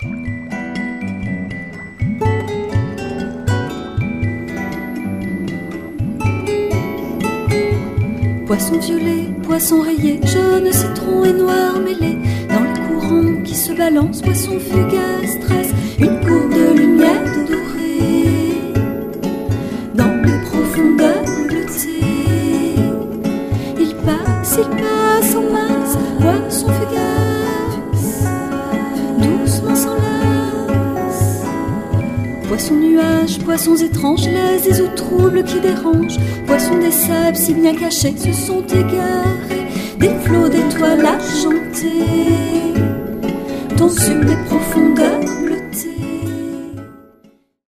Poisson violet, poisson rayé, jaune, citron et noir mêlés, dans le courant qui se balance, poisson fugace trace une courbe de lumière dorée, dans les profondeurs bleutées. Il passe en masse, poisson fugace, doucement s'enlace. Poissons nuages, poissons étranges, lases des eaux troubles qui dérangent, poissons des sables si bien cachés se sont égarés, des flots d'étoiles argentées tombent sur des profondeurs